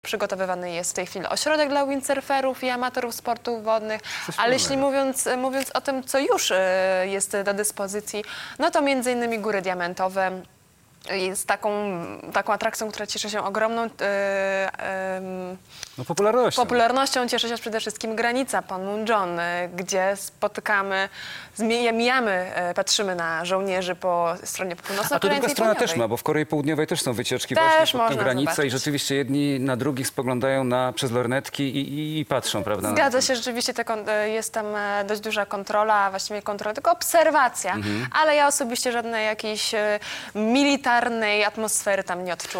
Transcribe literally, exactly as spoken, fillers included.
przygotowywany jest w tej chwili ośrodek dla windsurferów i amatorów sportów wodnych, Coś ale fajnego. jeśli mówiąc, mówiąc o tym, co już e, jest do dyspozycji, no to między innymi Góry Diamentowe, jest taką, taką atrakcją, która cieszy się ogromną e, e, No popularnością. popularnością. Cieszy się przede wszystkim granica Panmunjom, e, gdzie spotykamy, zmie- mijamy, e, patrzymy na żołnierzy po stronie A to północno-koreańskiej druga i strona też południowej. ma, bo w Korei Południowej też są wycieczki Też właśnie pod tę można granicę i zobaczyć. rzeczywiście jedni na drugich spoglądają na, przez lornetki i, i, i patrzą, prawda? Zgadza się, rzeczywiście te kon- e, jest tam e, dość duża kontrola, a właściwie kontrola, tylko obserwacja, ale ja osobiście żadnej jakiejś e, militarnej atmosfery tam nie odczułam.